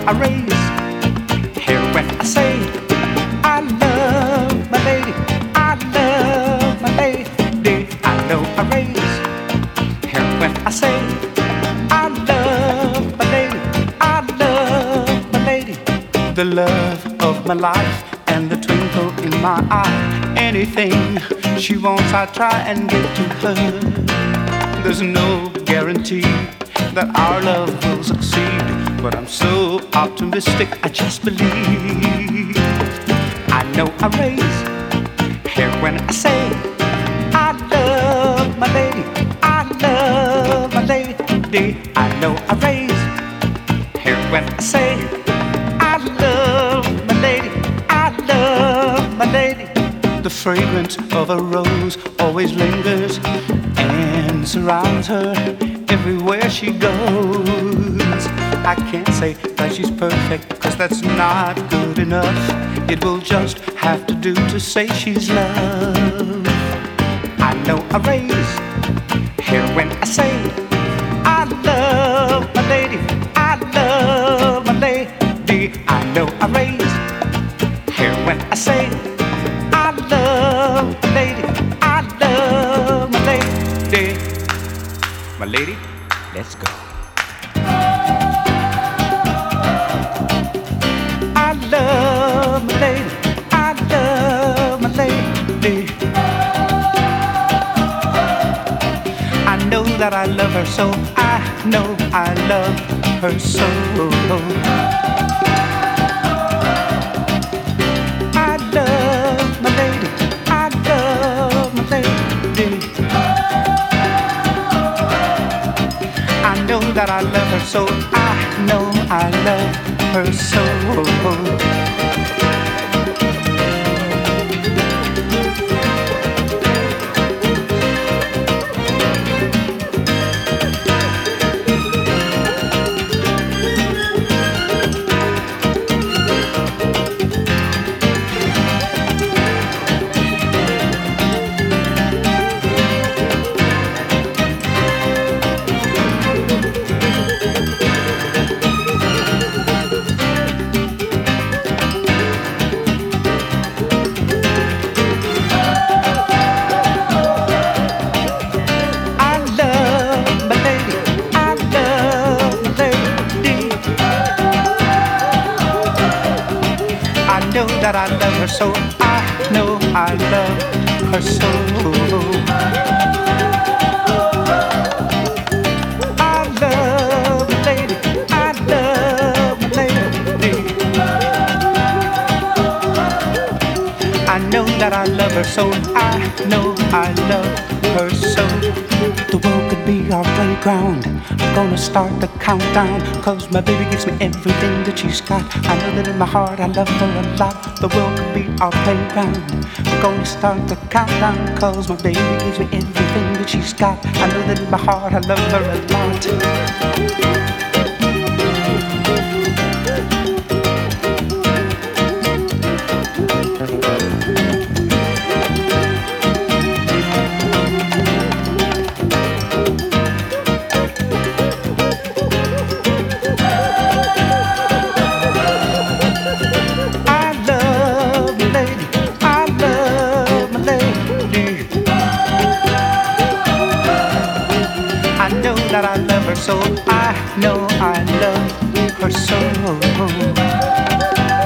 I raise hair when I say I love my lady. I love my lady. I know I raise hair when I say I love my lady. I love my lady. The love of my life and the twinkle in my eye. Anything she wants, I try and give to her. There's no guarantee that our love will succeed, but I'm so optimistic, I just believe. I know I raise hair when I say I love my lady. I love my lady. I know I raise hair when I say I love my lady. I love my lady. The fragrance of a rose always lingers and surrounds her everywhere she goes. I can't say that she's perfect, 'cause that's not good enough. It will just have to do to say she's loved. I know I raise hair when I say I love my lady. I love my lady. I know I raise hair when I say I love my lady. I love my lady. My lady, let's go. I love my lady. I love my lady. I know that I love her so. I know I love her so. I love my lady. I love my lady. I know that I love her so. I know I love her so. That I love her so. I know I love her so. I love my lady. I love my lady. I know that I love her so. I know I love her so. The world could be our playground. I'm gonna start the countdown, 'cause my baby gives me everything that she's got. I know that in my heart I love her a lot. The world could be our playground. I'm gonna start the countdown, 'cause my baby gives me everything that she's got. I know that in my heart I love her a lot. That I love her so. I know I love her so.